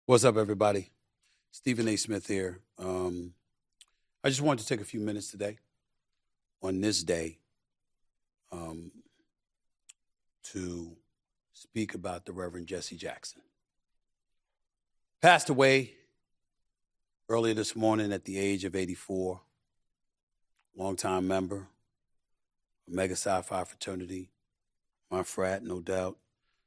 What's up, everybody? Stephen A. Smith here. I just wanted to take a few minutes today on this day um, to speak about the Reverend Jesse Jackson. Passed away earlier this morning at the age of 84. Longtime member, Omega Psi Phi fraternity, my frat, no doubt.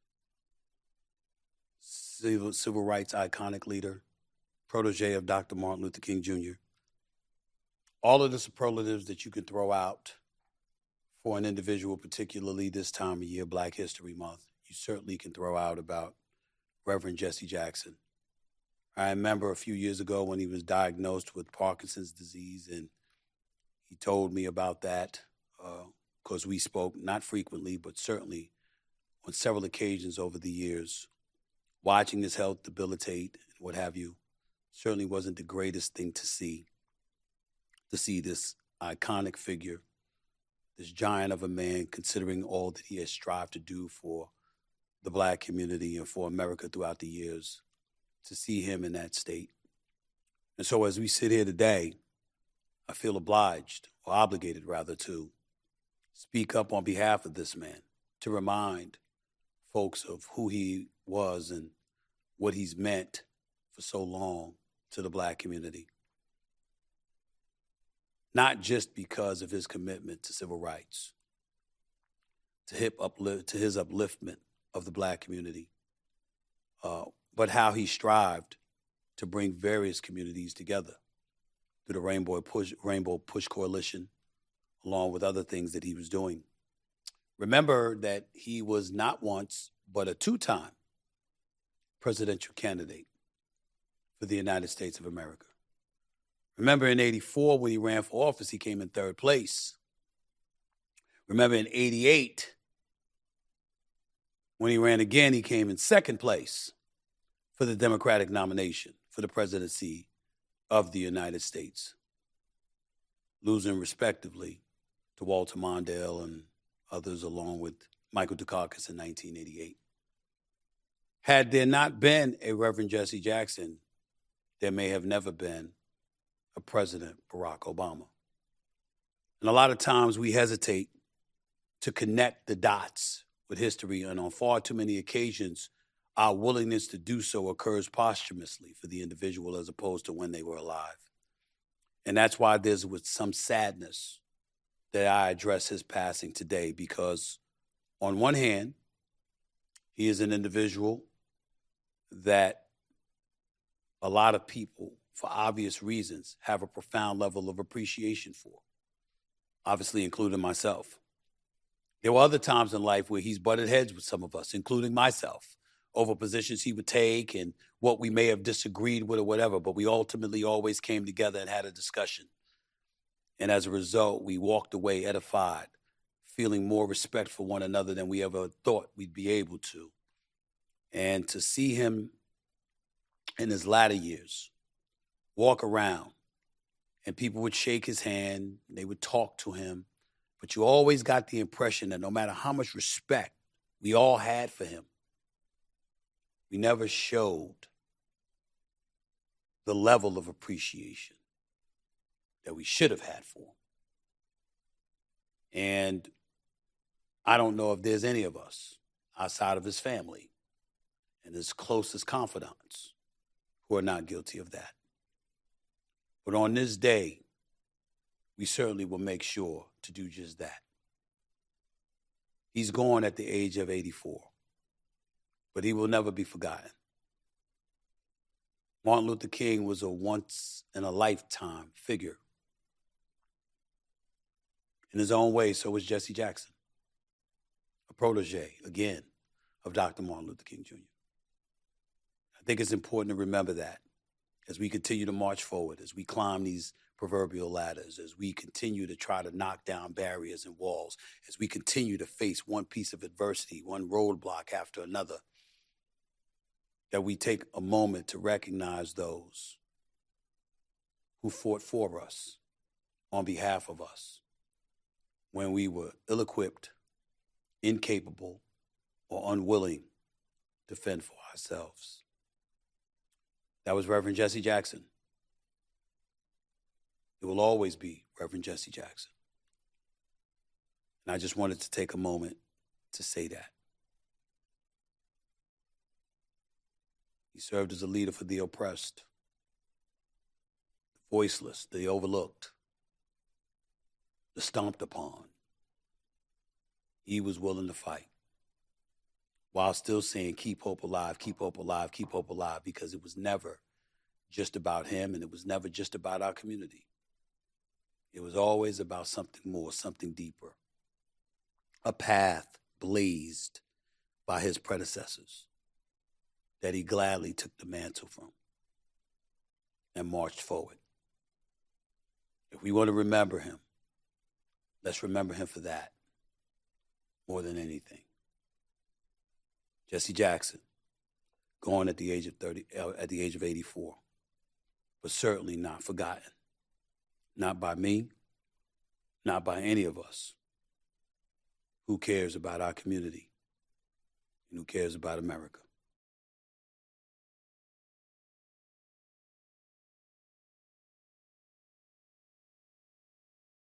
Civil rights iconic leader, protege of Dr. Martin Luther King Jr. All of the superlatives that you can throw out for an individual, particularly this time of year, Black History Month, you certainly can throw out about Reverend Jesse Jackson. I remember a few years ago when he was diagnosed with Parkinson's disease, and he told me about that because we spoke not frequently, but certainly on several occasions over the years. Watching his health debilitate and what have you certainly wasn't the greatest thing to see this iconic figure, this giant of a man, considering all that he has strived to do for the Black community and for America throughout the years, to see him in that state. And so as we sit here today, I feel obliged, or obligated rather, to speak up on behalf of this man, to remind folks of who he was and what he's meant for so long to the Black community. Not just because of his commitment to civil rights, to his upliftment of the Black community, but how he strived to bring various communities together through the Rainbow Push Coalition, along with other things that he was doing. Remember that he was not once, but a two-time presidential candidate for the United States of America. Remember in 84, when he ran for office, he came in third place. Remember in 88, when he ran again, he came in second place for the Democratic nomination for the presidency of the United States, losing respectively to Walter Mondale and others, along with Michael Dukakis in 1988. Had there not been a Reverend Jesse Jackson, there may have never been a President Barack Obama. And a lot of times we hesitate to connect the dots with history, and on far too many occasions, our willingness to do so occurs posthumously for the individual as opposed to when they were alive. And that's why there's with some sadness that I address his passing today, because on one hand, he is an individual that a lot of people, for obvious reasons, have a profound level of appreciation for, obviously including myself. There were other times in life where he's butted heads with some of us, including myself, over positions he would take and what we may have disagreed with or whatever, but we ultimately always came together and had a discussion. And as a result, we walked away edified, feeling more respect for one another than we ever thought we'd be able to. And to see him in his latter years walk around and people would shake his hand, they would talk to him, but you always got the impression that no matter how much respect we all had for him, we never showed the level of appreciation that we should have had for him. And I don't know if there's any of us outside of his family and his closest confidants who are not guilty of that. But on this day, we certainly will make sure to do just that. He's gone at the age of 84, but he will never be forgotten. Martin Luther King was a once-in-a-lifetime figure. In his own way, so was Jesse Jackson, a protege, again, of Dr. Martin Luther King Jr. I think it's important to remember that as we continue to march forward, as we climb these proverbial ladders, as we continue to try to knock down barriers and walls, as we continue to face one piece of adversity, one roadblock after another, that we take a moment to recognize those who fought for us, on behalf of us, when we were ill-equipped, incapable, or unwilling to fend for ourselves. That was Reverend Jesse Jackson. It will always be Reverend Jesse Jackson. And I just wanted to take a moment to say that. He served as a leader for the oppressed, the voiceless, the overlooked, the stomped upon. He was willing to fight while still saying, keep hope alive, keep hope alive, keep hope alive, because it was never just about him, and it was never just about our community. It was always about something more, something deeper, a path blazed by his predecessors that he gladly took the mantle from and marched forward. If we want to remember him, let's remember him for that more than anything. Jesse Jackson, gone at the age of 84, but certainly not forgotten. Not by me, not by any of us. Who cares about our community? And who cares about America?